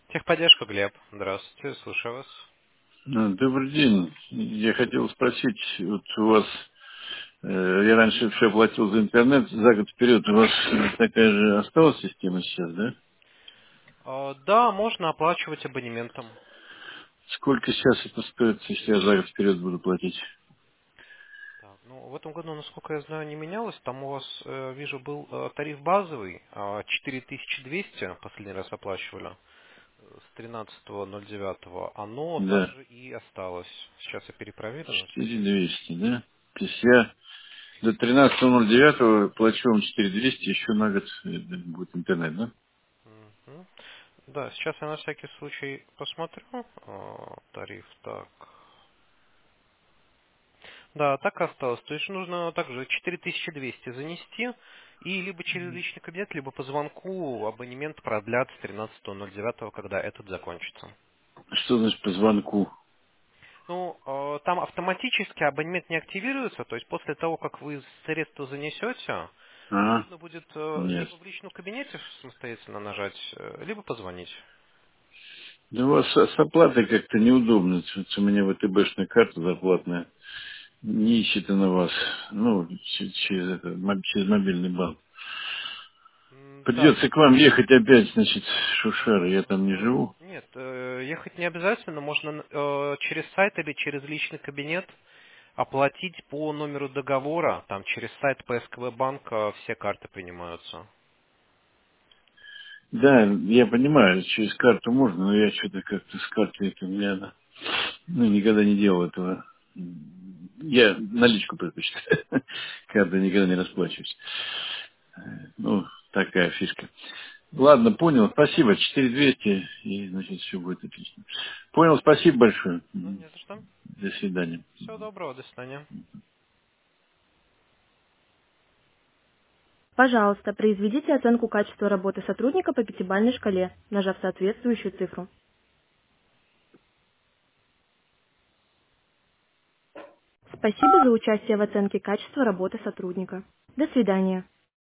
Техподдержка, Глеб. Здравствуйте, слушаю вас. Добрый день. Я хотел спросить, вот у вас, я раньше все платил за интернет, за год вперед у вас такая же осталась система сейчас, да? Да, можно оплачивать абонементом. Сколько сейчас это стоит, если я за год вперед буду платить? Так, ну, в этом году, насколько я знаю, не менялось. Там у вас, вижу, был тариф базовый, 4200 последний раз оплачивали с 13.09. Оно Да, также и осталось. Сейчас я перепроверю на всякий случай. 4200, да? То есть я до 13.09 плачу вам 4200, еще на год будет интернет, да? Мгм. Да, сейчас я на всякий случай посмотрю. Тариф так. Да, так и осталось. То есть нужно также 4200 занести, и либо через личный кабинет, либо по звонку абонемент продлят с 13.09, когда этот закончится. Что значит по звонку? Ну, там автоматически абонемент не активируется, то есть после того, как вы средства занесете, А, нужно будет нет. либо в личном кабинете самостоятельно нажать, либо позвонить. Да у вас с оплатой как-то неудобно. Вот у меня ВТБшная карта зарплатная. Не ищет она вас. Ну, через мобильный банк. Так, Придется к вам ехать опять, значит, Шушара. Я там не живу. нет, ехать не обязательно, можно через сайт или через личный кабинет оплатить по номеру договора, там через сайт ПСКВ банка все карты принимаются. Да, я понимаю, через карту можно, но я что-то как-то с картой это у меня, ну, никогда не делал этого. Я наличку предпочитаю. Картой никогда не расплачиваюсь. Ну, такая фишка. Ладно, понял. Спасибо. 4200 и, значит, все будет отлично. Понял, спасибо большое. Ну, не за что. До свидания. Всего доброго, до свидания. Пожалуйста, произведите оценку качества работы сотрудника по пятибалльной шкале, нажав соответствующую цифру. Спасибо за участие в оценке качества работы сотрудника. До свидания.